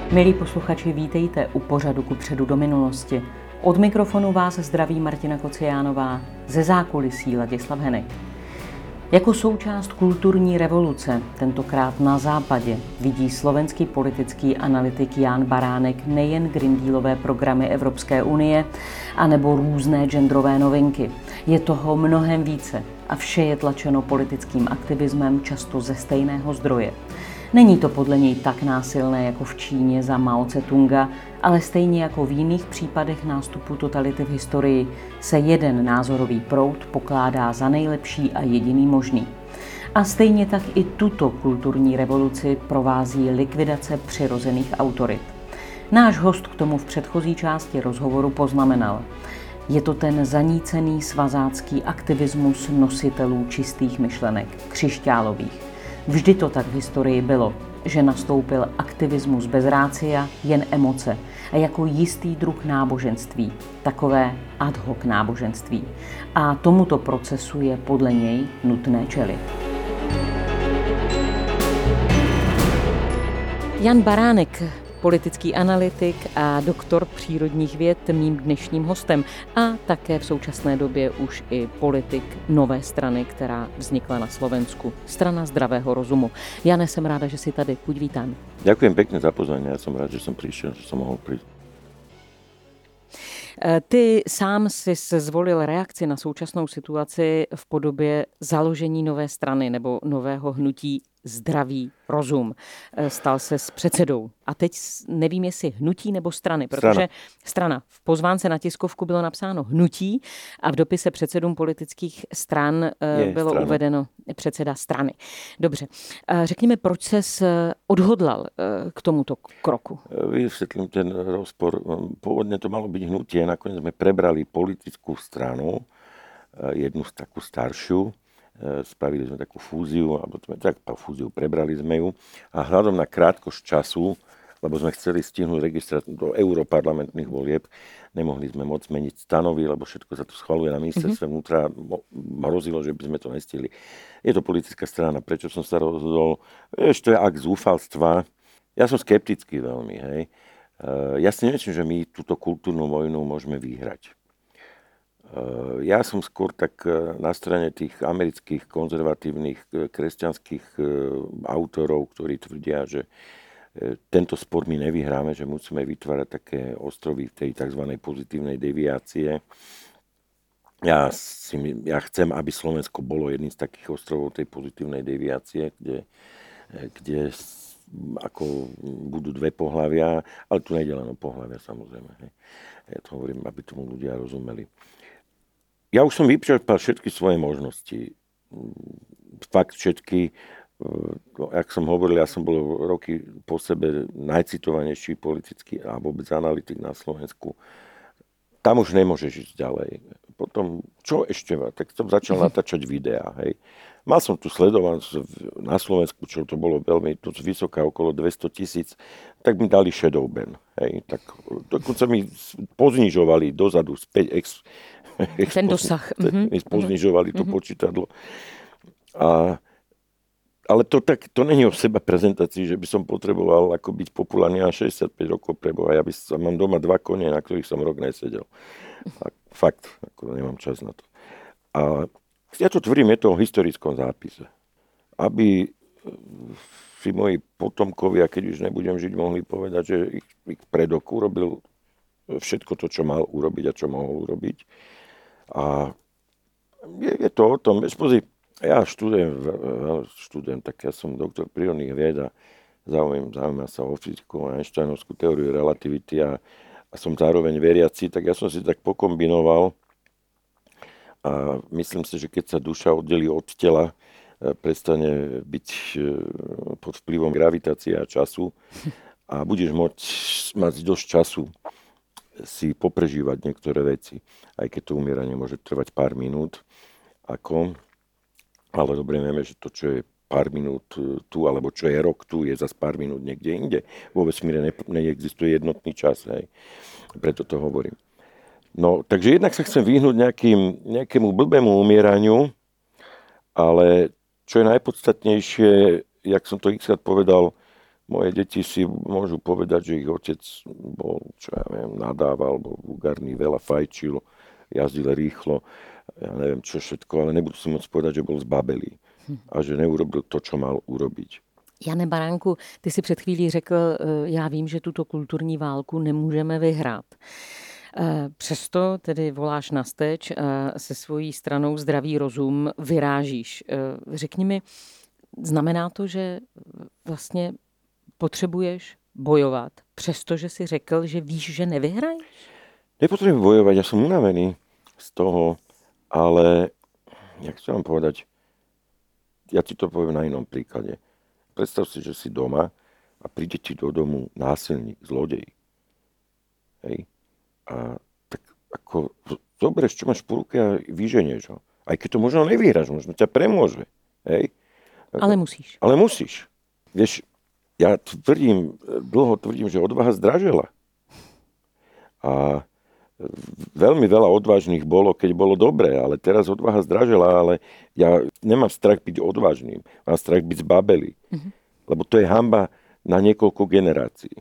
Milí posluchači, vítejte u pořadu Kupředu do minulosti. Od mikrofonu vás zdraví Martina Kociánová, ze zákulisí Ladislav Henek. Jako součást kulturní revoluce, tentokrát na západě, vidí slovenský politický analytik Jan Baránek nejen Green Dealové programy Evropské unie, anebo různé genderové novinky. Je toho mnohem více a vše je tlačeno politickým aktivismem často ze stejného zdroje. Není to podle něj tak násilné jako v Číně za Mao Tse-tunga, ale stejně jako v jiných případech nástupu totality v historii se jeden názorový proud pokládá za nejlepší a jediný možný. A stejně tak i tuto kulturní revoluci provází likvidace přirozených autorit. Náš host k tomu v předchozí části rozhovoru poznamenal. Je to ten zanícený svazácký aktivismus nositelů čistých myšlenek, křišťálových. Vždy to tak v historii bylo, že nastoupil aktivismus bez rácia, jen emoce a jako jistý druh náboženství, takové ad hoc náboženství. A tomuto procesu je podle něj nutné čelit. Jan Baránek, politický analytik a doktor přírodních věd, mým dnešním hostem a také v současné době už i politik nové strany, která vznikla na Slovensku, Strana zdravého rozumu. Jane, jsem ráda, že jsi tady. Buď vítán. Ďakujem pekne za pozvanie. Ja som rád, že som prišiel, že som mohol prísť. Ty sám jsi zvolil reakci na současnou situaci v podobě založení nové strany nebo nového hnutí Zdravý rozum. Stal se s předsedou. A teď nevím, jestli hnutí nebo strany, protože strana. V pozvánce na tiskovku bylo napsáno hnutí a v dopise předsedům politických stran bylo strana. Uvedeno předseda strany. Dobře. Řekněme, proč ses odhodlal k tomuto kroku? Vysvetlím ten rozpor. Pôvodne to malo byť hnutie, nakoniec sme prebrali politickú stranu, jednu takú staršiu, spravili sme takú fúziu, alebo prebrali sme ju a hľadom na krátkosť času, lebo sme chceli stihnúť registráciu do europarlamentných volieb, nemohli sme môcť zmeniť stanovy, lebo všetko sa tu schvaľuje na ministerstve vnútra, hrozilo, že by sme to nestihli. Je to politická strana, prečo som sa rozhodol? To je akt zúfalstva. Ja som skeptický veľmi, hej. Ja si nemyslím, že my túto kultúrnu vojnu môžeme vyhrať. Ja som skôr tak na strane tých amerických konzervatívnych kresťanských autorov, ktorí tvrdia, že tento spor my nevyhráme, že musíme vytvárať také ostrovy tej tzv. Pozitívnej deviácie. Ja chcem, aby Slovensko bolo jedným z takých ostrovov tej pozitívnej deviácie, kde ako budú dve pohlavia, ale tu nejde len o pohlavia, samozrejme. Ja to hovorím, aby tomu ľudia rozumeli. Ja už som vyčerpal všetky svoje možnosti. Fakt všetky, jak som hovoril, ja som bol roky po sebe najcitovanejší politický a vôbec analytik na Slovensku. Tam už nemôžeš ísť ďalej. Potom, čo ešte? Tak som začal natáčať videá, hej. Mal som tu sledovanosť na Slovensku, čo to bolo veľmi vysoká, okolo 200 000, tak mi dali shadow ban, hej. Tak dokonca mi poznižovali dozadu späť ten dosah. Poznižovali to počítadlo. Ale to není o seba prezentácii, že by som potreboval ako byť populárny na 65 rokov preboha. Ja mám doma 2 kone, na ktorých som rok nesedel. A fakt, ako nemám čas na to. A ja to tvrdím, je to o historickom zápise. Aby si moji potomkovia, keď už nebudem žiť, mohli povedať, že ich predok urobil všetko to, čo mal urobiť a čo mohol urobiť. A je to o tom, ja študujem, tak ja som doktor prírodných vied a zaujíma sa o fyziku a Einsteinovskú teóriu relativity a som zároveň veriaci, tak ja som si tak pokombinoval a myslím si, že keď sa duša oddelí od tela, prestane byť pod vplyvom gravitácie a času a budeš mať dosť času si poprežívať niektoré veci, aj keď to umieranie môže trvať pár minút, ale dobre vieme, že to, čo je pár minút tu, alebo čo je rok tu, je zase pár minút niekde inde. Vo vesmíre neexistuje jednotný čas, hej. Preto to hovorím. No, takže jednak sa chcem vyhnúť nejakému blbému umieraniu, ale čo je najpodstatnejšie, jak som to x-krát povedal, Moje deti si môžu povedať, že ich otec bol, čo ja viem, nadával, bol vulgárny, veľa fajčil, jazdil rýchlo, ja neviem čo všetko, ale nebudú si môcť povedať, že bol zbabelý a že neurobil to, čo mal urobiť. Jane Baránku, ty si před chvílí řekl, já vím, že tuto kulturní válku nemůžeme vyhrát. Přesto tedy voláš na steč a se svojí stranou Zdravý rozum vyrážíš. Řekni mi, znamená to, že vlastně potřebuješ bojovat, přestože si řekl, že víš, že nevyhraješ? Nepotrebujem bojovať, ja som unavený z toho, ale, jak chcem vám povedať, ja ti to poviem na inom príklade. Predstav si, že si doma a príde ti do domu násilník, zlodej. Hej? A tak ako zoberieš, čo máš v ruke a vyženieš ho. Aj keď to možno nevyhráš, možno ťa premôže. Hej? Ale musíš. Ale musíš. Vieš, ja dlho tvrdím, že odvaha zdražela. A veľmi veľa odvážnych bolo, keď bolo dobré, ale teraz odvaha zdražela, ale ja nemám strach byť odvážnym, mám strach byť zbabelý. Lebo to je hanba na niekoľko generácií.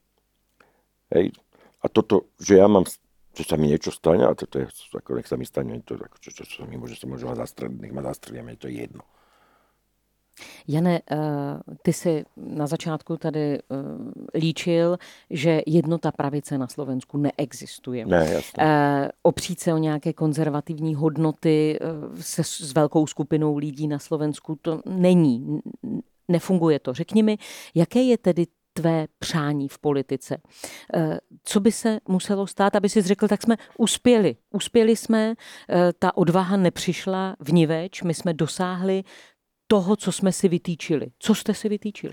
Hej. A toto, že ja mám, že sa mi niečo stane, a toto je, ako nech sa mi stane, to, ako, čo sa mi môže ma zastreliť, nech ma zastrelí, mne to je jedno. Jane, ty si na začátku tady líčil, že jednota pravice na Slovensku neexistuje. Ne, jasně. Opřít se o nějaké konzervativní hodnoty se s velkou skupinou lidí na Slovensku, to není. Nefunguje to. Řekni mi, jaké je tedy tvé přání v politice? Co by se muselo stát, aby si řekl, tak jsme uspěli. Uspěli jsme, ta odvaha nepřišla vniveč, my jsme dosáhli toho, co jsme si vytýčili. Co jste si vytýčili?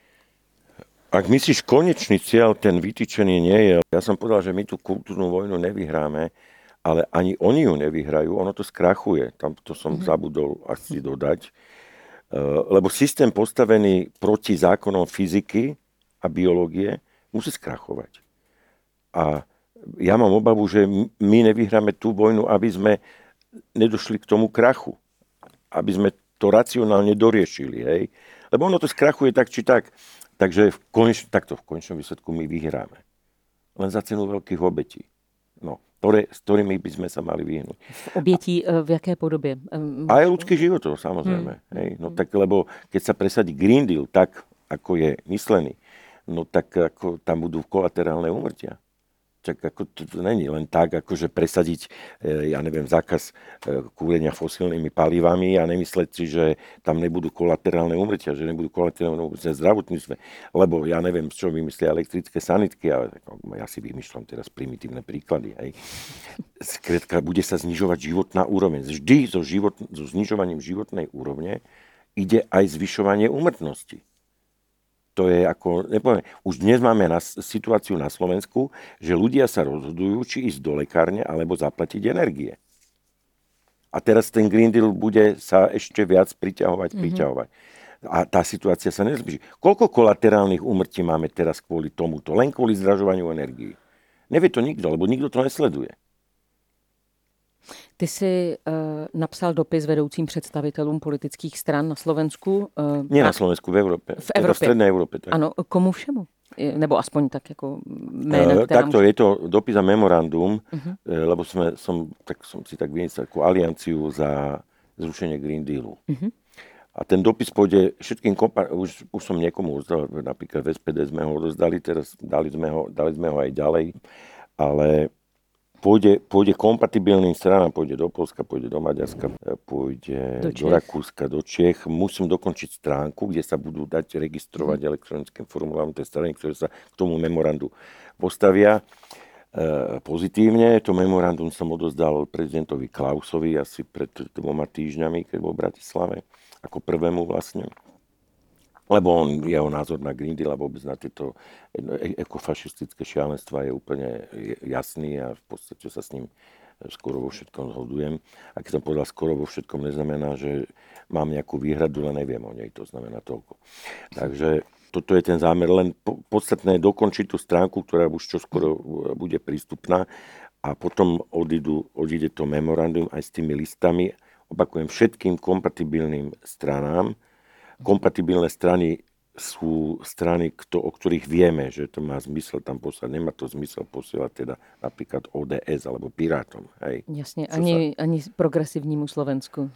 Ak myslíš konečný cieľ, ten vytýčený nie je. Ja som povedal, že my tú kultúrnu vojnu nevyhráme, ale ani oni ju nevyhrajú, ono to skrachuje. Tam to som zabudol asi dodať. Lebo systém postavený proti zákonom fyziky a biológie musí skrachovať. A ja mám obavu, že my nevyhráme tú vojnu, aby sme nedošli k tomu krachu. Aby sme to racionálne doriešili. Hej? Lebo ono to skrachuje tak či tak. Takže v konečnom výsledku my vyhráme. Len za cenu veľkých obetí. No, s ktorými by sme sa mali vyhnúť. Obětí v jaké podobě? Aj ľudských životov, samozrejme. Hej? No tak, lebo keď sa presadí Green Deal tak, ako je myslený, no tak ako tam budú kolaterálne úmrtia. Tak ako to není len tak, akože presadiť, ja neviem, zákaz kúrenia fosílnymi palivami a nemysleť si, že tam nebudú kolaterálne úmrtia, že nebudú kolaterálne úmrtia v zdravotníctve. Lebo ja neviem, z čoho vymyslia elektrické sanitky, ale ja si vymýšľam teraz primitívne príklady. Hej. Skrátka, bude sa znižovať životná úroveň. Vždy so znižovaním životnej úrovne ide aj zvyšovanie úmrtnosti. To je ako, nepoviem, už dnes máme situáciu na Slovensku, že ľudia sa rozhodujú, či ísť do lekárne, alebo zaplatiť energie. A teraz ten Green Deal bude sa ešte viac priťahovať. A tá situácia sa nezlepší. Koľko kolaterálnych úmrtí máme teraz kvôli tomuto? Len kvôli zdražovaniu energií. Nevie to nikto, lebo nikto to nesleduje. Ty jsi napsal dopis vedoucím představitelům politických stran na Slovensku. Nie na Slovensku, v Európe. V Európe. V strednej Európe. Tak. Ano, komu všemu? Nebo aspoň tak jako jména, která Takto je to dopis a memorandum, lebo som si tak vymyslel takú alianciu za zrušenie Green Dealu. A ten dopis pôjde všetkým už som niekomu odozdal, napríklad v SPD sme ho odozdali, teraz dali sme ho aj ďalej, ale pôjde kompatibilným stranám, pôjde do Poľska, pôjde do Maďarska, pôjde do Rakúska, do Čiech. Musím dokončiť stránku, kde sa budú dať registrovať elektronickým formulárom tej strany, ktoré sa k tomu memorandu postavia pozitívne. To memorandum som odozdal prezidentovi Klausovi asi pred 2 týždňami, keď bol v Bratislave, ako prvému vlastne. Lebo jeho názor na Green Deal a vôbec na tieto ekofašistické šialenstva je úplne jasný a v podstate sa s ním skoro vo všetkom zhodujem. A keď som povedal skoro vo všetkom, neznamená, že mám nejakú výhradu, len neviem o nej, to znamená toľko. Takže toto je ten zámer, len podstatné je dokončiť tú stránku, ktorá už čoskoro bude prístupná a potom odíde to memorandum aj s tými listami, opakujem, všetkým kompatibilným stranám. Kompatibilné strany sú strany, o ktorých vieme, že to má zmysel tam poslať. Nemá to zmysel posielať teda napríklad ODS alebo Pirátom. Hej. Jasne, ani progresívnímu Slovensku.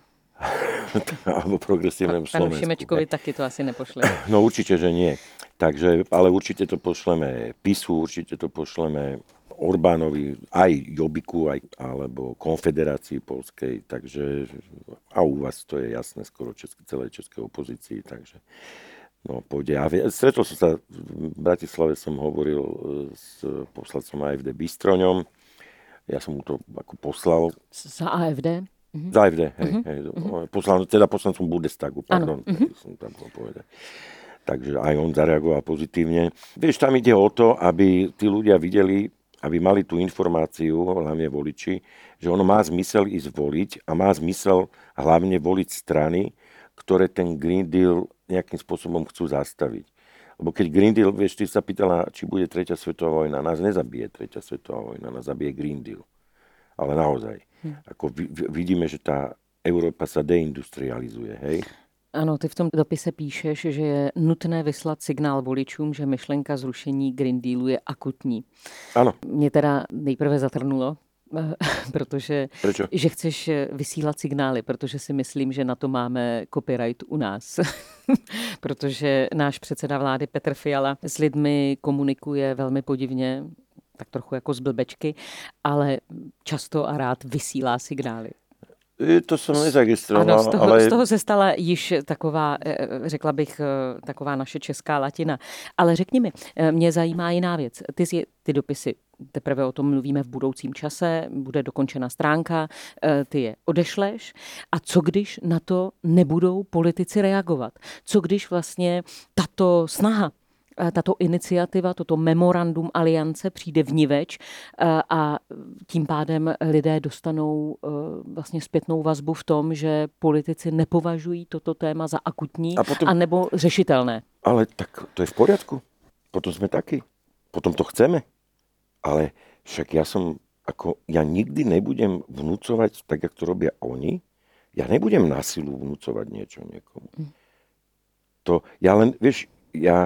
Alebo progresívnemu Slovensku. Panu Šimečkovi taky to asi nepošleme. No určite, že nie. Takže, ale určite to pošleme PISu, určite to pošleme Orbánovi, aj Jobiku, alebo Konfederácii Poľskej. Takže, a u vás to je jasné, skoro celej českej opozícii. Takže, no pôjde. A stretol som sa, v Bratislave som hovoril s poslancom AfD Bystroňom. Ja som mu to ako poslal. Za AfD? Za AfD, hej. Poslancom Bundestagu, pardon. Som tam povedať. Takže aj on zareagoval pozitívne. Vieš, tam ide o to, aby tí ľudia videli, aby mali tú informáciu, hlavne voliči, že ono má zmysel ísť voliť a má zmysel hlavne voliť strany, ktoré ten Green Deal nejakým spôsobom chcú zastaviť. Lebo keď Green Deal, vieš, ty sa pýtala, či bude 3. svetová vojna. Nás nezabije 3. svetová vojna, nás zabije Green Deal. Ale naozaj. Ako vidíme, že tá Európa sa deindustrializuje, hej? Ano, ty v tom dopise píšeš, že je nutné vyslat signál voličům, že myšlenka zrušení Green Dealu je akutní. Ano. Mě teda nejprve zatrnulo, protože že chceš vysílat signály, protože si myslím, že na to máme copyright u nás. Protože náš předseda vlády Petr Fiala s lidmi komunikuje velmi podivně, tak trochu jako z blbečky, ale často a rád vysílá signály. To som nezaregistroval, ano, z toho se stala již taková, řekla bych, taková naše česká latina. Ale řekni mi, mě zajímá jiná věc. Ty dopisy, teprve o tom mluvíme v budoucím čase, bude dokončena stránka, ty je odešleš. A co když na to nebudou politici reagovat? Co když vlastně tato snaha, tato iniciativa, toto memorandum aliance přijde vniveč a tím pádem lidé dostanou vlastně zpětnou vazbu v tom, že politici nepovažují toto téma za akutní anebo řešitelné. Ale tak to je v poriadku. Potom sme takí. Potom to chceme. Ale však ja nikdy nebudem vnúcovať tak, jak to robia oni. Ja nebudem na silu vnúcovať niečo niekomu. To, ja len, vieš, ja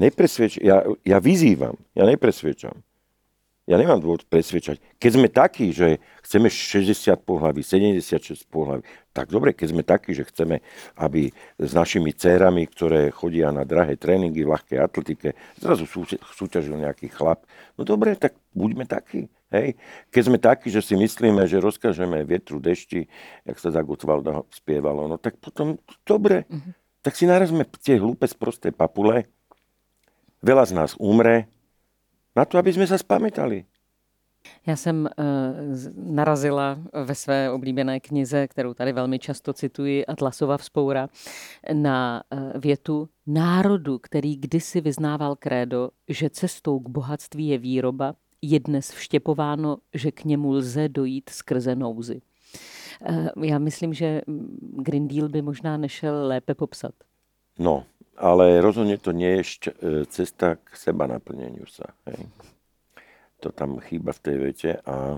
vyzývam, ja nepresviečam. Ja nemám dôvod presviečať. Keď sme takí, že chceme 60 pohlaví, 76 pohlaví, tak dobre, keď sme takí, že chceme, aby s našimi dcérami, ktoré chodia na drahé tréningy v ľahkej atletike, zrazu súťažil nejaký chlap. No dobre, tak buďme takí. Hej? Keď sme takí, že si myslíme, že rozkážeme vietru, dešti, jak sa za Gottwalda spievalo, no tak potom dobre. Tak si narazme tie hlúpe sprosté papule. Veľa z nás umre na to, aby sme sa spamätali. Já jsem narazila ve své oblíbené knize, kterou tady velmi často cituji, Atlasova vzpoura, na větu národu, který kdysi vyznával krédo, že cestou k bohatství je výroba, je dnes vštěpováno, že k němu lze dojít skrze nouzy. Já myslím, že Green Deal by možná nešel lépe popsat. No, ale rozhodne to nie je cesta k seba naplneniu sa. Hej. To tam chýba v tej vete a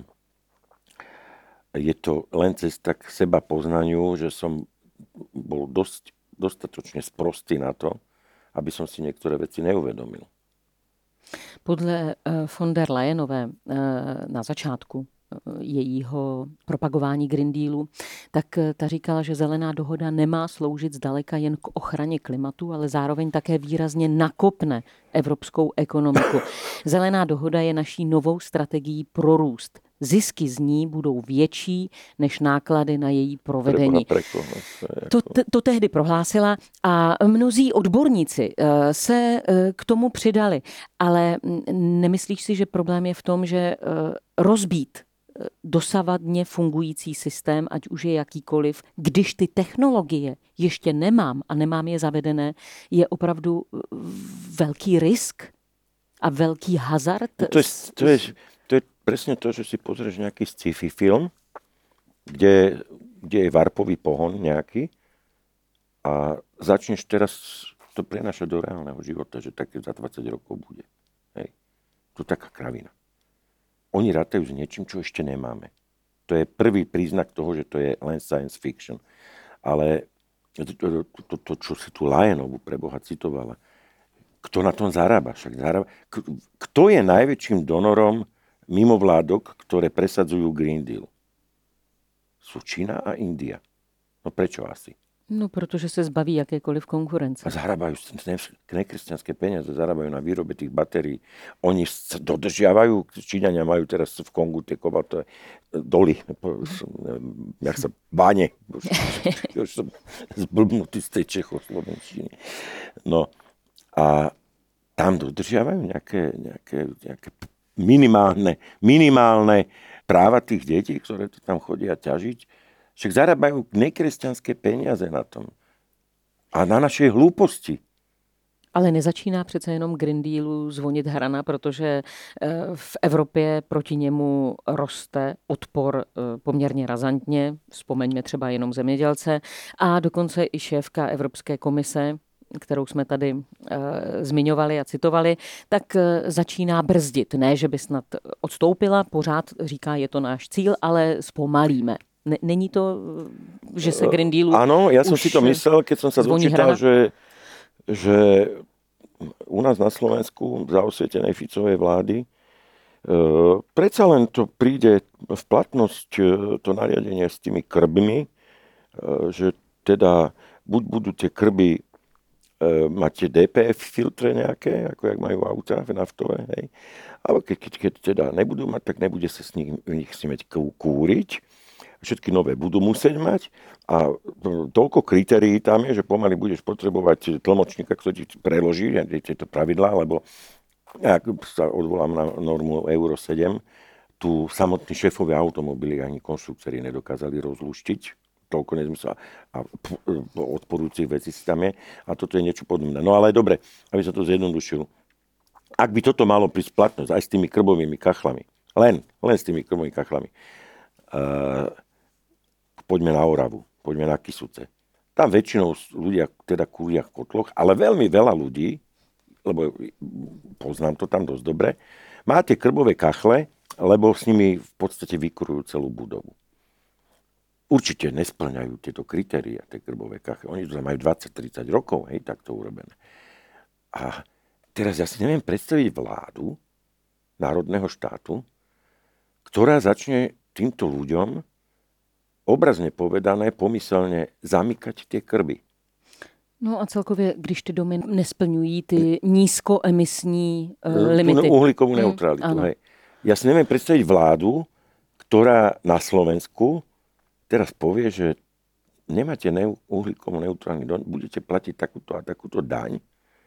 je to len cesta k seba poznaniu, že som bol dostatočne sprostý na to, aby som si niektoré veci neuvedomil. Podle von der Leyenové na začátku jejího propagování Green Dealu, tak ta říkala, že zelená dohoda nemá sloužit zdaleka jen k ochraně klimatu, ale zároveň také výrazně nakopne evropskou ekonomiku. Zelená dohoda je naší novou strategií pro růst. Zisky z ní budou větší než náklady na její provedení. To tehdy prohlásila a mnozí odborníci se k tomu přidali. Ale nemyslíš si, že problém je v tom, že rozbít dosavadně fungující systém, ať už je jakýkoliv, když ty technologie ještě nemám a nemám je zavedené, je opravdu velký risk a velký hazard? To je presne to, že si pozrieš nejaký sci-fi film, kde je varpový pohon nejaký a začneš teraz to prenášať do reálneho života, že také za 20 rokov bude. Hej. To je taká kravina. Oni rátajú s niečím, čo ešte nemáme. To je prvý príznak toho, že to je len science fiction. Ale to čo si tu Lyenovú pre Boha citovala, kto na tom zarába? Kto je najväčším donorom mimovládok, ktoré presadzujú Green Deal? Sú Čína a India. No prečo asi? No, protože se zbaví jakékoliv konkurence. A zarábajú nekresťanské peniaze, zarábajú na výrobe tých batérií. Oni dodržiavajú, Číňania majú teraz v Kongu tie kobaltové doly, jak sa báne. Už som zblbnutý z tej Čechoslovenčiny. No a tam dodržiavajú nejaké minimálne práva tých detí, ktoré to tam chodia ťažiť. Však zarábajú nekresťanské peniaze na tom. A na našej hlúposti. Ale nezačíná přece jenom Green Dealu zvonit hrana, protože v Evropě proti němu roste odpor poměrně razantně. Vzpomeňme třeba jenom zemědělce. A dokonce i šéfka Evropské komise, kterou jsme tady zmiňovali a citovali, tak začíná brzdit. Ne, že by snad odstoupila, pořád říká, je to náš cíl, ale zpomalíme. Není to, že se Green Dealu áno, ja som si to myslel, keď som sa dočítal, že u nás na Slovensku za osvietenej Ficovej vlády predsa len to príde v platnosť to nariadenie s tými krbmi, že teda buď budú tie krby máte DPF filtre nejaké, ako jak majú auta naftové, hej. Ale keď teda nebudú mať, tak nebude sa s nich smieť kúriť. Všetky nové budú musieť mať a toľko kritérií tam je, že pomaly budeš potrebovať tlmočníka, ktorý ti preloží tieto pravidlá, lebo ak sa odvolám na normu Euro 7, tu samotní šéfovia automobily ani konštruktéri nedokázali rozluštiť. Toľko nezmysel a odporujúcich vecí si tam je. A toto je niečo podobné. No ale dobre, aby sa to zjednodušilo. Ak by toto malo prísť platnosť aj s tými krbovými kachlami, len s tými krbovými kachlami, poďme na Oravu, poďme na Kysuce. Tam väčšinou ľudia teda kúria v kotloch, ale veľmi veľa ľudí, lebo poznám to tam dosť dobre, má tie krbové kachle, lebo s nimi v podstate vykurujú celú budovu. Určite nesplňajú tieto kritéria, tie krbové kachle. Oni to majú 20-30 rokov, hej, takto urobené. A teraz ja si neviem predstaviť vládu národného štátu, ktorá začne týmto ľuďom obrazně povedané, pomyslně zamykať tie krby. No a celkově, když ty domy nesplňují ty nízkoemisní limity. Uhlíkovú neutralitu. Hej. Ja si neviem predstaviť vládu, ktorá na Slovensku teraz povie, že nemáte uhlíkovú neutrálny dom, budete platiť takúto a takúto daň.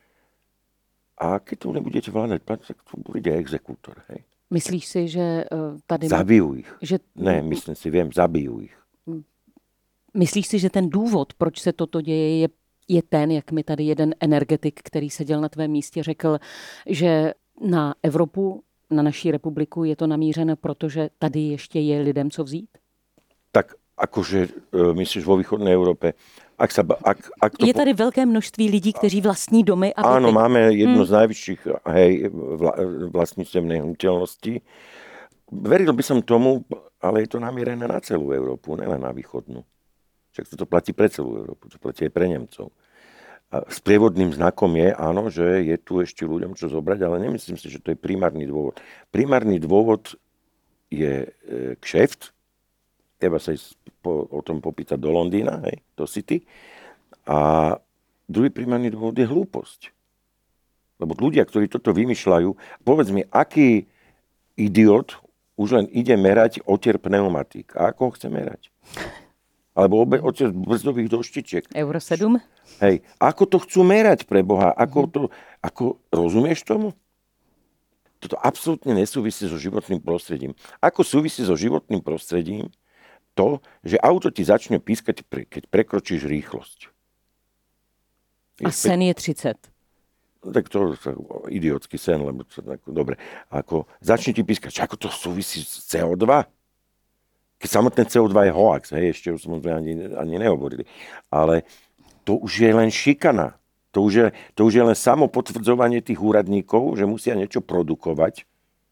A keď to nebudete vládať platiť, tak to bude exekútor. Hej. Myslíš si, že tady... Zabijú ich. Ne, myslím si, zabijú ich. Myslíš si, že ten důvod, proč se toto děje, je ten, jak mi tady jeden energetik, který seděl na tvém místě, řekl, že na Evropu, na naší republiku je to namířeno, protože tady ještě je lidem co vzít? Tak akože myslíš vo východnej Európe. Je tady velké množství lidí, kteří vlastní domy a byty. Áno, máme jednu z najvyšších vlastníctiev nehnuteľností. Veril by som tomu, ale je to namierené na celú Európu, nielen na východnú. Však to platí pre celú Európu, to platí aj pre Nemcov. A sprievodným znakom je, áno, že je tu ešte ľuďom čo zobrať, ale nemyslím si, že to je primárny dôvod. Primárny dôvod je kšeft. Treba sa o tom popýtať do Londýna, hej, do City. A druhý primárny dôvod je hlúposť. Lebo ľudia, ktorí toto vymýšľajú, povedz mi, aký idiot už len ide merať otier pneumatík. A ako ho chce merať? Alebo otier brzdových doštičiek. Euro 7? Hej, ako to chcú merať pre Boha? Ako rozumieš tomu? Toto absolútne nesúvisí so životným prostredím. Ako súvisí so životným prostredím to, že auto ti začne pískať, keď prekročíš rýchlosť. A sen je 30. Tak to je idiotský sen, lebo to dobre. Ako začne ti pískať, ako to súvisí s CO2? Keď samotné CO2 je hoax, hej, ešte už sme ani nehovorili. Ale to už je len šikana. To už je len samo potvrdzovanie tých úradníkov, že musia niečo produkovať.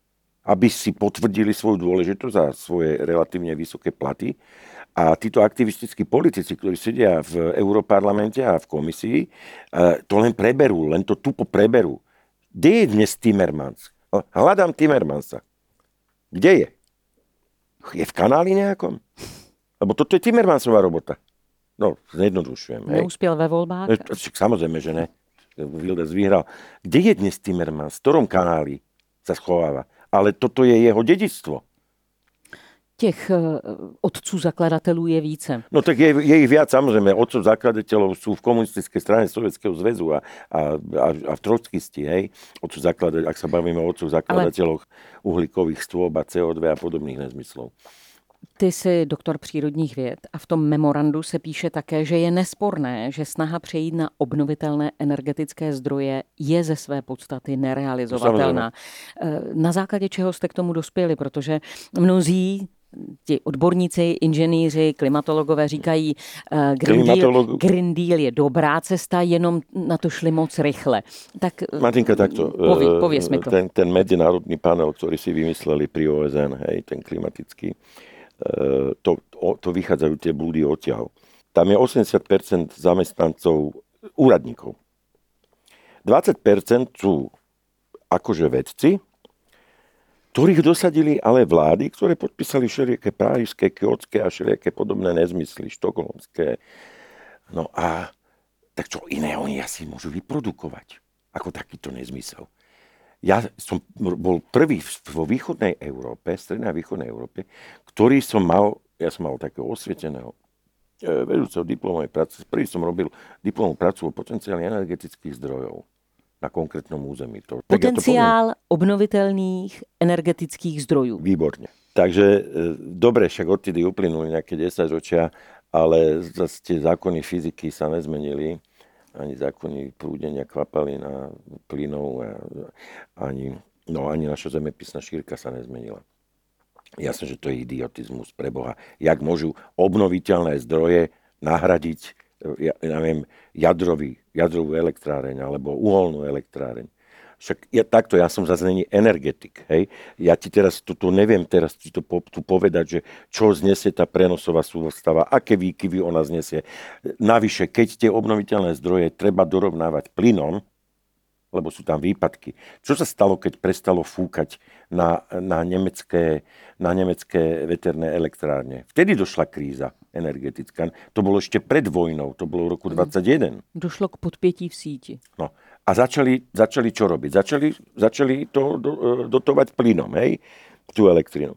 aby si potvrdili svoju dôležitosť a svoje relatívne vysoké platy. A títo aktivistickí politici, ktorí sedia v Europarlamente a v komisii, to len preberú, len to tupo preberú. Kde je dnes Timmermans? Hľadám Timmermansa. Kde je? Je v kanáli nejakom? Lebo toto je Timmermansová robota. No, zjednodušujem. Neuspěl ve voľbách? Samozrejme, že ne. Wilders vyhral. Kde je dnes Timmermans? V ktorom kanáli sa schováva? Ale toto je jeho dedičstvo. Těch otců zakladatelů je více. No tak je ich viac, samozrejme. Otcov zakladateľov sú v komunistickej strane Sovietskeho zväzu a v trotskisti, hej. Ak sa bavíme o otcov zakladateľoch uhlíkových stôb a CO2 a podobných nezmyslov. Ty jsi doktor přírodních věd a v tom memorandu se píše také, že je nesporné, že snaha přejít na obnovitelné energetické zdroje je ze své podstaty nerealizovatelná. Na základě čeho jste k tomu dospěli? Protože mnozí ti odborníci, inženýři, klimatologové říkají, Green Deal je dobrá cesta, jenom na to šli moc rychle. Tak Martinka, takto. Pověz mi to. Ten medzinárodný panel, ktorý si vymysleli pri OSN, hej, ten klimatický, to vychádzajú tie blúdy odtiaľ. Tam je 80% zamestnancov úradníkov. 20% sú akože vedci, ktorých dosadili ale vlády, ktoré podpísali všelijaké parížské, kjótske a všelijaké podobné nezmysly, štokholmské. No a tak čo iné oni asi môžu vyprodukovať ako takýto nezmysel. Ja som bol prvý vo východnej Európe, strednej a východnej Európe, ktorý som mal takého osvieteného vedúceho diplomovej práce. Prvý som robil diplomovú prácu o potenciáli energetických zdrojov na konkrétnom území. Potenciál obnoviteľných energetických zdrojov. Výborne. Takže dobre, však odtedy uplynuli nejaké 10 ročia, ale zase tie zákony fyziky sa nezmenili. Ani zákony prúdenia kvapalín a plynov, ani naša zemepisná šírka sa nezmenila. Jasne, že to je idiotizmus pre Boha. Jak môžu obnoviteľné zdroje nahradiť jadrovú elektráreň alebo uholnú elektráreň. Však ja som zase není energetik. Hej? Ja ti teraz neviem ti to tu povedať, že čo znesie tá prenosová sústava, aké výkyvy ona znesie. Navyše, keď tie obnoviteľné zdroje treba dorovnávať plynom, lebo sú tam výpadky. Čo sa stalo, keď prestalo fúkať na nemecké veterné elektrárne? Vtedy došla kríza energetická. To bolo ešte pred vojnou, to bolo v roku 2021. Došlo k podpätí v síti. No. A začali čo robiť? Začali to dotovať plynom, hej? Tú elektrínu.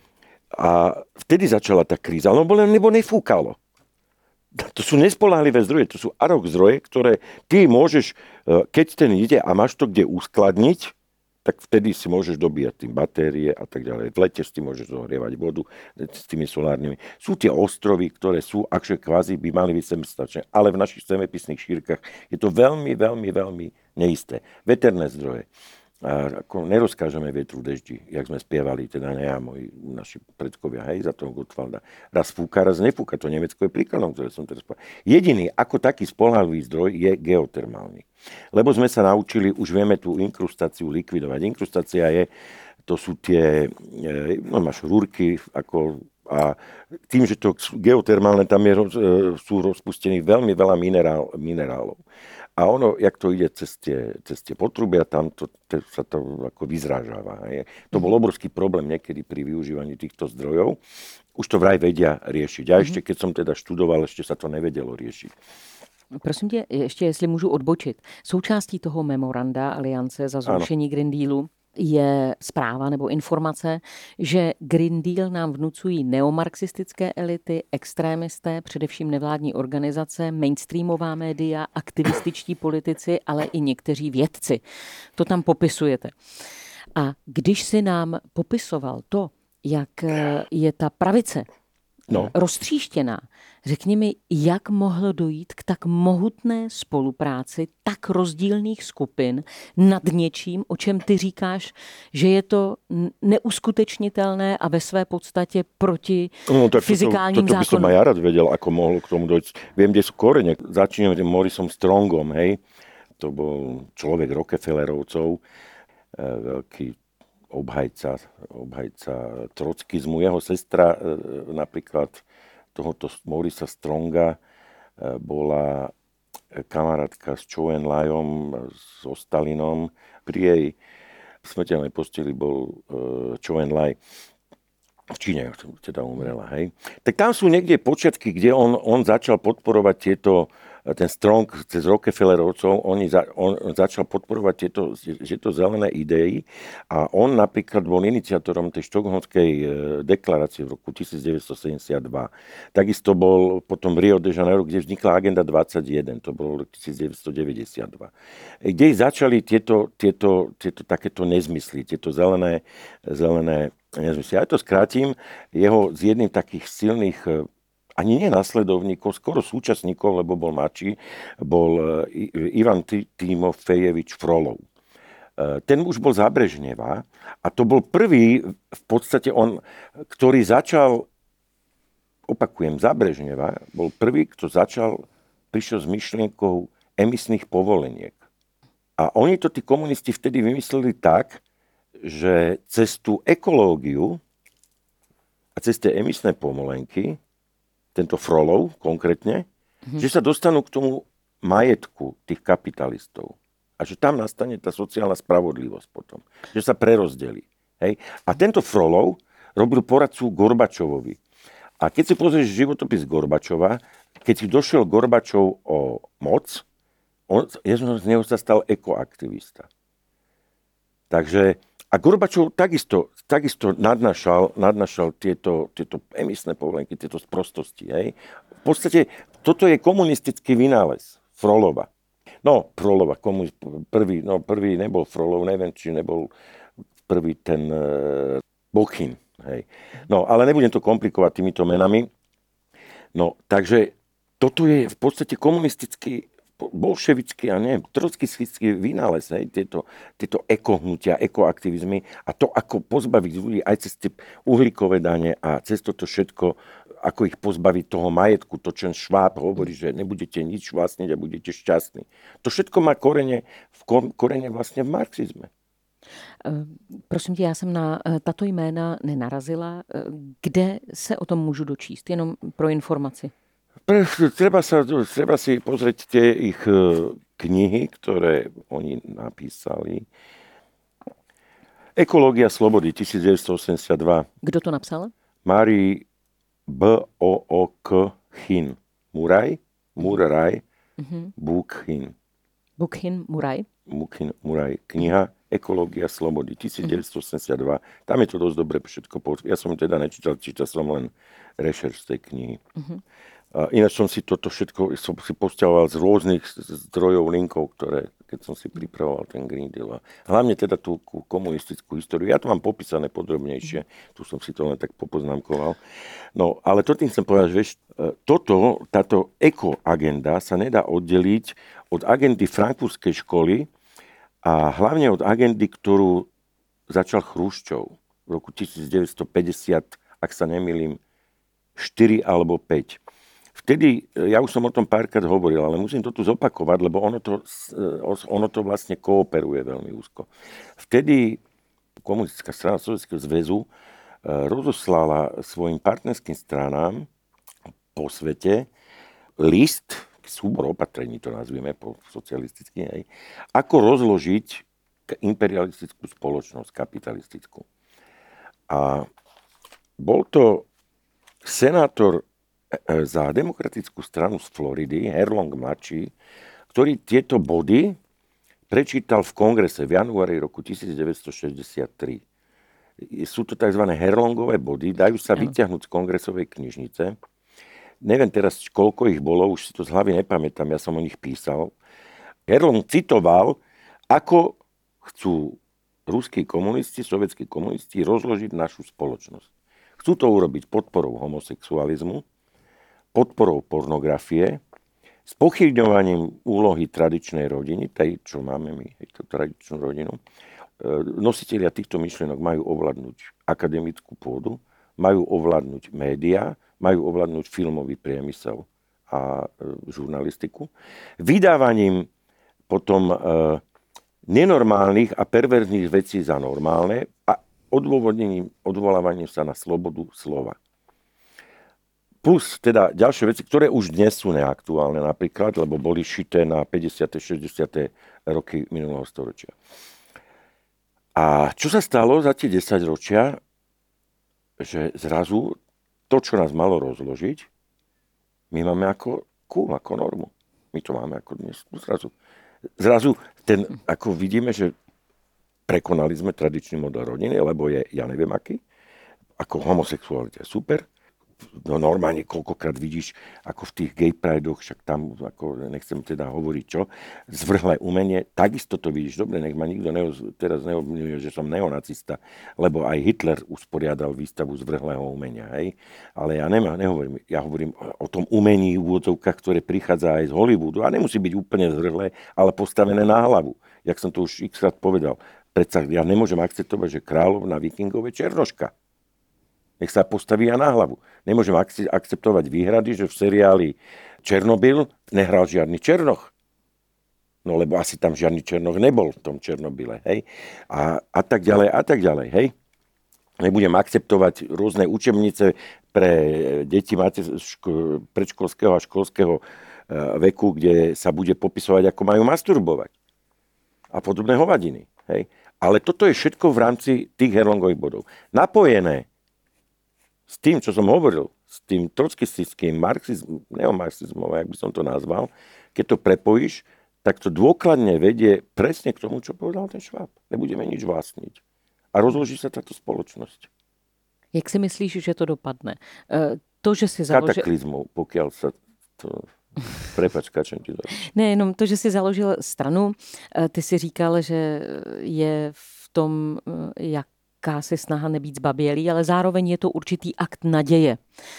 A vtedy začala tá kríza, lebo nefúkalo. To sú nespoľahlivé zdroje, to sú ad hoc zdroje, ktoré ty môžeš, keď ten ide a máš to kde uskladniť, tak vtedy si môžeš dobíjať tým batérie a tak ďalej. V lete si môžeš zohrievať vodu s tými solárnymi. Sú tie ostrovy, ktoré sú, akže kvázi by mali byť sebestačné, ale v našich zemepisných šírkach je to veľmi, veľmi, veľmi neisté. Veterné zdroje. A ako nerozkážeme vetru deždi, jak sme spievali, teda ne ja, naši predkovia, hej, za toho Gottwalda. Raz fúka, raz nefúka. To Nemecko je príkladom, ktoré som teraz povedal. Jediný, ako taký spoľahlivý zdroj, je geotermálny. Lebo sme sa naučili, už vieme tú inkrustáciu likvidovať. Inkrustácia to sú tie, máš rúrky, a tým, že to geotermálne, tam sú rozpustení veľmi veľa minerálov. A ono, jak to ide cez tie potrubia, tam sa to ako vyzrážava. To bol obrovský problém niekedy pri využívaní týchto zdrojov. Už to vraj vedia riešiť. A ešte, keď som teda študoval, ešte sa to nevedelo riešiť. Prosím tě, ještě jestli můžu odbočit. Součástí toho memoranda Aliance za zrušení Green Dealu je zpráva nebo informace, že Green Deal nám vnucují neomarxistické elity, extrémisté, především nevládní organizace, mainstreamová média, aktivističtí politici, ale i někteří vědci. To tam popisujete. A když si nám popisoval to, jak je ta pravice roztříštěná, řekni mi, jak mohlo dojít k tak mohutné spolupráci tak rozdílných skupin nad něčím, o čem ty říkáš, že je to neuskutečniteľné a ve své podstatě proti fyzikálním zákonům. Toto by som aj ja rád vedel, ako mohlo k tomu dojsť. Viem, kde sú korene. Začíname tým Morrisom Strongom, hej. To bol človek Rockefellerovcov, veľký obhajca trockizmu. Jeho sestra napríklad tohoto Maurica Stronga bola kamarátka s Chou En-lajom, so Stalinom. Pri jej smrteľnej posteli bol Chou En-laj. V Číne teda umrela, hej. Tak tam sú niekde počiatky, kde on začal podporovať ten Strong cez Rockefellerovcov, on začal podporovať tieto zelené idei a on napríklad bol iniciátorom tej štokholmskej deklarácie v roku 1972. Takisto bol potom v Rio de Janeiro, kde vznikla Agenda 21, to bolo v roku 1992. Kde začali tieto takéto nezmysly, tieto zelené nezmysly. Ja to skrátim, jeho z jedným takých silných ani nie nasledovníkov, skoro súčasníkov, lebo bol mladší, bol Ivan Timofejevič Frolov. Ten už bol za Brežneva a to bol prvý, v podstate ktorý začal, opakujem, za Brežneva, bol prvý, kto prišiel s myšlienkou emisných povoleniek. A oni to tí komunisti vtedy vymysleli tak, že cez tú ekológiu a cez tie emisné povolenky tento Frolov konkrétne, že sa dostanú k tomu majetku tých kapitalistov. A že tam nastane tá sociálna spravodlivosť potom. Že sa prerozdelí. Hej? A tento Frolov robil poradcu Gorbačovovi. A keď si pozrieš životopis Gorbačova, keď si došiel Gorbačov o moc, z neho sa stal ekoaktivista. Takže a Gorbačov takisto nadnášal tieto emisné povolenky, tieto sprostosti. Hej. V podstate toto je komunistický vynález Frolova. Frolova, prvý nebol Frolov, neviem, či nebol prvý ten Bokhin. Hej. Ale nebudem to komplikovať týmito menami. Takže toto je v podstate komunistický bolševický a trockistický vynález, tieto ekohnutia, ekoaktivizmy a to, ako pozbaviť ľudí aj cez tie uhlíkové dane a cez toto všetko, ako ich pozbaviť toho majetku, to, čo Schwab hovorí, že nebudete nič vlastniť a budete šťastní. To všetko má korene vlastne v marxizme. Prosím tě, já jsem na tato jména nenarazila. Kde se o tom můžu dočíst? Jenom pro informaci. Treba si pozrieť tie ich knihy, ktoré oni napísali. Ekológia slobody 1982. Kdo to napsal? Marie Book-Hin. Murray. Book-Hin. Murray. Kniha Ekológia slobody 1982. Tam je to dosť dobre všetko. Ja som teda nečítal, čítal som len rešerš z tej knihy. Ináč som si toto všetko posťahoval z rôznych zdrojov, linkov, ktoré, keď som si pripravoval ten Green Deal. A hlavne teda tú komunistickú históriu. Ja to mám popísané podrobnejšie. Tu som si to len tak popoznámkoval. Ale to tým chcem povedať, že vieš, táto ekoagenda sa nedá oddeliť od agendy frankfurtskej školy a hlavne od agendy, ktorú začal Chruščov v roku 1950, ak sa nemýlim, 4 alebo 5. Vtedy, ja už som o tom párkrát hovoril, ale musím to tu zopakovať, lebo ono to vlastne kooperuje veľmi úzko. Vtedy komunistická strana Sovietskeho zväzu rozoslala svojim partnerským stranám po svete list, súbor opatrení to nazvieme po socialisticky, ako rozložiť imperialistickú spoločnosť, kapitalistickú. A bol to senátor za demokratickú stranu z Floridy, Herlong mladší, ktorý tieto body prečítal v kongrese v januári roku 1963. Sú to tzv. Herlongové body, dajú sa vyťahnuť z kongresovej knižnice. Neviem teraz, koľko ich bolo, už si to z hlavy nepamätám, ja som o nich písal. Herlong citoval, ako chcú ruskí komunisti, sovietskí komunisti rozložiť našu spoločnosť. Chcú to urobiť podporou homosexualizmu, podporou pornografie, s pochybňovaním úlohy tradičnej rodiny, tej, čo máme my, tú tradičnú rodinu. Nositelia týchto myšlienok majú ovládnuť akademickú pôdu, majú ovládnuť médiá, majú ovládnuť filmový priemysel a žurnalistiku. Vydávaním potom nenormálnych a perverzných vecí za normálne a odvolávaním sa na slobodu slova. Plus teda ďalšie veci, ktoré už dnes sú neaktuálne napríklad, lebo boli šité na 50. 60. roky minulého storočia. A čo sa stalo za tie 10 ročia, že zrazu to, čo nás malo rozložiť, my máme ako ako normu. My to máme ako dnes. Zrazu ako vidíme, že prekonali sme tradičný model rodiny, lebo je, ja neviem aký, ako homosexualita je super. No normálne koľkokrát vidíš, ako v tých gay pridoch, však tam, ako nechcem teda hovoriť čo, zvrhlé umenie, takisto to vidíš. Dobre, nech ma nikto teraz neobvinuje, že som neonacista, lebo aj Hitler usporiadal výstavu zvrhlého umenia, hej. Ale ja nehovorím, ja hovorím o tom umení v úvodzovkách, ktoré prichádza aj z Hollywoodu a nemusí byť úplne zvrhlé, ale postavené na hlavu. Jak som to už x-krát povedal. Predsa ja nemôžem akceptovať, že kráľovna vikingov je černoška. Nech sa postaví a na hlavu. Nemôžem akceptovať výhrady, že v seriáli Černobyl nehral žiadny Černoch. No lebo asi tam žiadny Černoch nebol v tom Černobyle, hej. A tak ďalej, hej. Nebudem akceptovať rôzne učebnice pre deti predškolského a školského veku, kde sa bude popisovať, ako majú masturbovať. A podobné hovadiny, hej. Ale toto je všetko v rámci tých Herlongových bodov. Napojené s tým, čo som hovoril, s tým trockistickým neomarxizmom, jak by som to nazval, keď to prepojíš, tak to dôkladne vedie presne k tomu, čo povedal ten Schwab. Nebudeme nič vlastniť. A rozloží sa táto spoločnosť. Jak si myslíš, že to dopadne? To, že si založil... Kataklizmou, pokiaľ sa to... Prepač, kačem ti to. Ne, jenom to, že si založil stranu, ty si říkal, že je v tom, jakási snaha nebýt zbabělý, ale zároveň je to určitý akt naděje,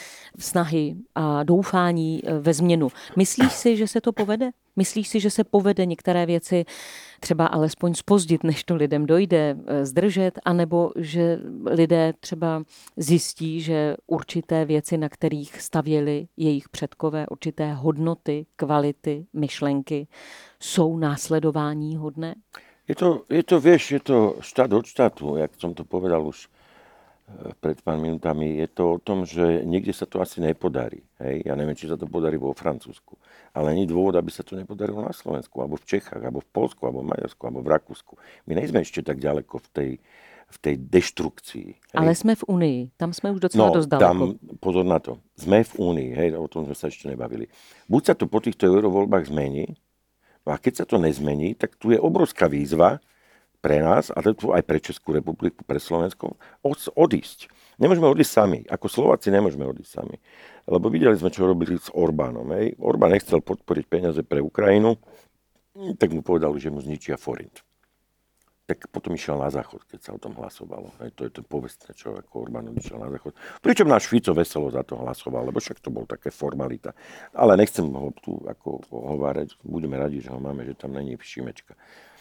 snahy a doufání ve změnu. Myslíš si, že se to povede? Myslíš si, že se povede některé věci třeba alespoň zpozdit, než to lidem dojde, zdržet, anebo že lidé třeba zjistí, že určité věci, na kterých stavěli jejich předkové, určité hodnoty, kvality, myšlenky, jsou následování hodné? Je to štát od štátu, jak som to povedal už pred pár minútami, je to o tom, že niekde sa to asi nepodarí. Hej? Ja neviem, či sa to podarí vo Francúzsku. Ale nie dôvod, aby sa to nepodarilo na Slovensku, alebo v Čechách, alebo v Poľsku, alebo v Maďarsku, alebo v Rakúsku. My nejsme ešte tak ďaleko v tej deštrukcii. Hej? Ale sme v Únii. Tam sme už docela dosť ďaleko. Tam, pozor na to. Sme v Únii. Hej? O tom sme sa ešte nebavili. Buď sa to po týchto eurovoľbách zmení, no a keď sa to nezmení, tak tu je obrovská výzva pre nás, a to aj pre Českú republiku, pre Slovensko, odísť. Nemôžeme odísť sami. Ako Slováci nemôžeme odísť sami. Lebo videli sme, čo robili s Orbánom. Hej. Orbán nechcel podporiť peniaze pre Ukrajinu, tak mu povedali, že mu zničia forint. Tak potom išiel na záchod, keď sa o tom hlasovalo. Hej. To je to povestné, čo ako Orbán išiel na záchod. Pričom náš Fico veselo za to hlasoval, lebo však to bol také formalita. Ale nechcem ho tu ako hovárať. Budeme radi, že ho máme, že tam není Šimečka.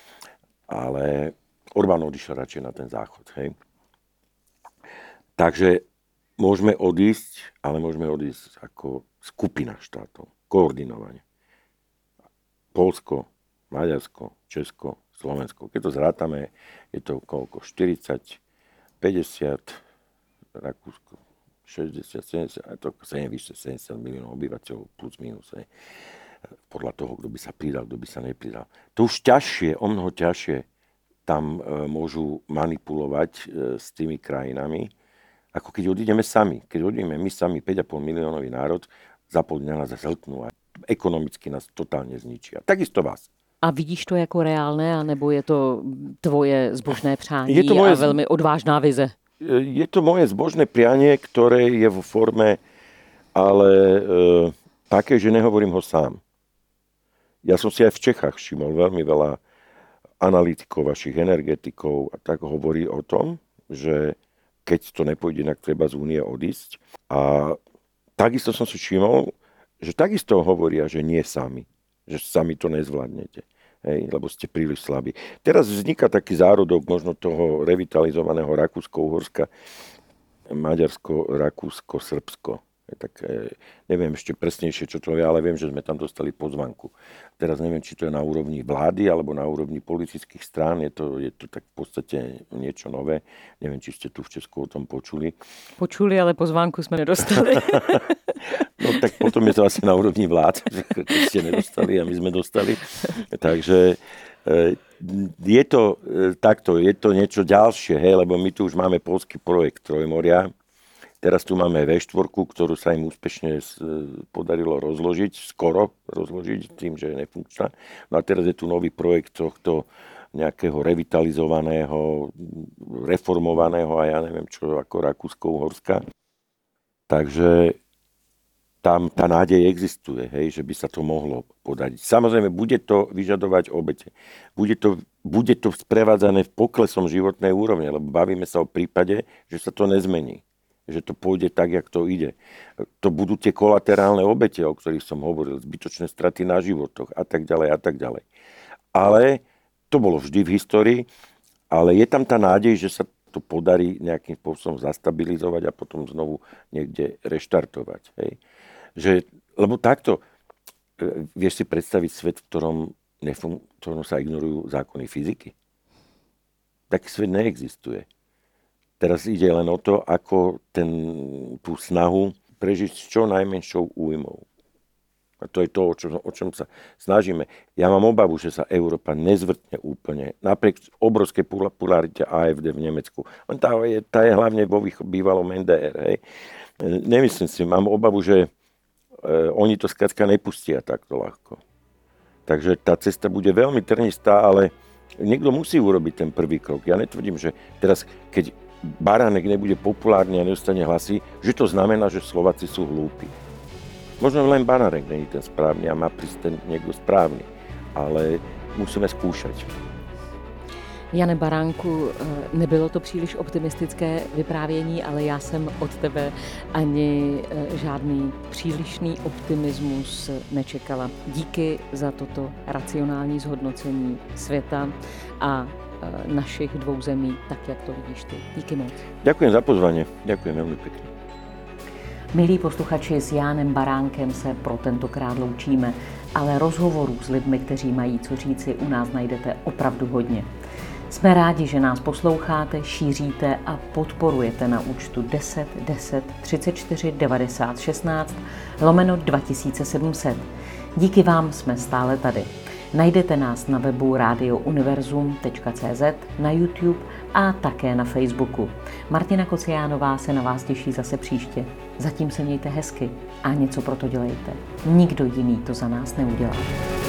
Ale Orbán odišiel radšej na ten záchod. Hej. Takže môžeme odísť, ale môžeme odísť ako skupina štátov. Koordinovane. Poľsko, Maďarsko, Česko, Slovensko. Keď to zrátame, je to koľko? 40, 50, Rakúsko, 60, 70, a to 70 miliónov obyvateľov, plus minus. Hej. Podľa toho, kto by sa pridal, kto by sa nepridal. To už ťažšie, o mnoho ťažšie tam môžu manipulovať s tými krajinami, ako keď odídeme sami. Keď odídeme my sami, 5,5 miliónový národ, za pol dňa nás zhltnú a ekonomicky nás totálne zničia. Takisto vás. A vidíš to jako reálné, anebo je to tvoje zbožné přání a velmi odvážná vize? Je to moje zbožné prianie, ktoré je vo forme, ale také, že nehovorím ho sám. Ja som si aj v Čechách všimol veľmi veľa analytikov, vašich energetikov a tak hovorí o tom, že keď to nepôjde, tak treba z únie odísť. A takisto som si všimol, že takisto hovoria, že nie sami. Že sami to nezvládnete. Hej, lebo ste príliš slabí. Teraz vzniká taký zárodok možno toho revitalizovaného Rakúsko-Uhorska, Maďarsko, Rakúsko, Srbsko. Tak neviem ešte presnejšie, čo to je, ale viem, že sme tam dostali pozvanku. Teraz neviem, či to je na úrovni vlády alebo na úrovni politických strán. Je to tak v podstate niečo nové. Neviem, či ste tu v Česku o tom počuli. Počuli, ale pozvánku sme nedostali. No tak potom je to asi na úrovni vlád, že ste nedostali a my sme dostali. Takže je to takto, je to niečo ďalšie, hej, lebo my tu už máme poľský projekt Trojmoria. Teraz tu máme V4, ktorú sa im úspešne podarilo skoro rozložiť, tým, že je nefunkčná. No a teraz je tu nový projekt tohto nejakého revitalizovaného, reformovaného a ja neviem čo, ako Rakúsko-Uhorska. Takže tam tá nádej existuje, hej, že by sa to mohlo podariť. Samozrejme, bude to vyžadovať obete. Bude to sprevádzané poklesom životnej úrovne, lebo bavíme sa o prípade, že sa to nezmení. Že to pôjde tak, jak to ide. To budú tie kolaterálne obete, o ktorých som hovoril, zbytočné straty na životoch a tak ďalej a tak ďalej. Ale to bolo vždy v histórii, ale je tam tá nádej, že sa to podarí nejakým spôsobom zastabilizovať a potom znovu niekde reštartovať. Hej. Lebo takto, vieš si predstaviť svet, v ktorom sa ignorujú zákony fyziky? Taký svet neexistuje. Teraz ide len o to, ako tú snahu prežiť s čo najmenšou újmou. A to je to, o čom sa snažíme. Ja mám obavu, že sa Európa nezvrtne úplne, napriek obrovskej popularite AfD v Nemecku. Tá je hlavne vo bývalom NDR. Hej. Nemyslím si, mám obavu, že oni to skrátka nepustia takto ľahko. Takže tá cesta bude veľmi trnistá, ale niekto musí urobiť ten prvý krok. Ja netvrdím, že teraz, keď Baránek nebude populárny a nedostane hlasy, že to znamená, že Slováci sú hlúpi. Možno len Baránek není ten správny a má prísť ten niekto správny, ale musíme skúšať. Jane Baránku, nebylo to příliš optimistické vyprávění, ale já jsem od tebe ani žádný přílišný optimismus nečekala. Díky za toto racionální zhodnocení světa a našich dvou zemí, tak jak to vidíš ty. Díky moc. Ďakujem za pozvanie. Ďakujem veľmi pekne. Milí posluchači, s Jánem Baránkem se pro tentokrát loučíme, ale rozhovorů s lidmi, kteří mají co říci, u nás najdete opravdu hodně. Jsme rádi, že nás posloucháte, šíříte a podporujete na účtu 10 10 34 90 16 /2700. Díky vám jsme stále tady. Najdete nás na webu radiouniverzum.cz, na YouTube a také na Facebooku. Martina Kociánová se na vás těší zase příště. Zatím se mějte hezky a něco pro to dělejte. Nikdo jiný to za nás neudělá.